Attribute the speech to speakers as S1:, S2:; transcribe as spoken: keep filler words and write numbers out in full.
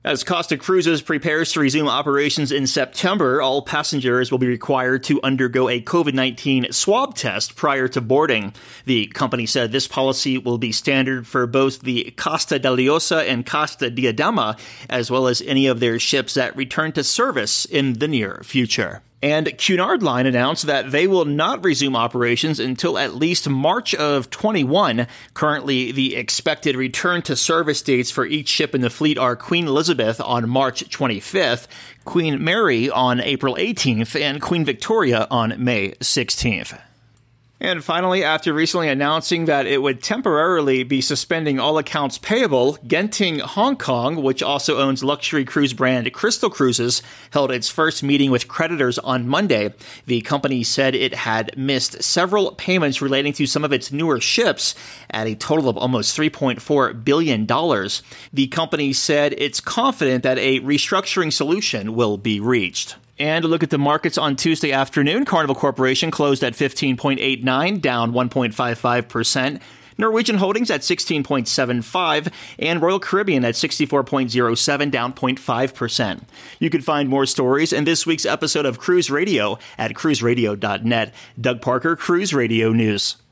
S1: As Costa Cruises prepares to resume operations in September, all passengers will be required to undergo a COVID nineteen swab test prior to boarding. The company said this policy will be standard for both the Costa da Liosa and Costa Diadema, as well as any of their ships that return to service in the near future. And Cunard Line announced that they will not resume operations until at least March of twenty-one. Currently, the expected return to service dates for each ship in the fleet are Queen Elizabeth on March twenty-fifth, Queen Mary on April eighteenth, and Queen Victoria on May sixteenth. And finally, after recently announcing that it would temporarily be suspending all accounts payable, Genting Hong Kong, which also owns luxury cruise brand Crystal Cruises, held its first meeting with creditors on Monday. The company said it had missed several payments relating to some of its newer ships at a total of almost three point four billion dollars. The company said it's confident that a restructuring solution will be reached. And a look at the markets on Tuesday afternoon. Carnival Corporation closed at fifteen point eight nine, down one point five five percent. Norwegian Holdings at sixteen point seven five, and Royal Caribbean at sixty-four point zero seven, down zero point five percent. You can find more stories in this week's episode of Cruise Radio at cruise radio dot net. Doug Parker, Cruise Radio News.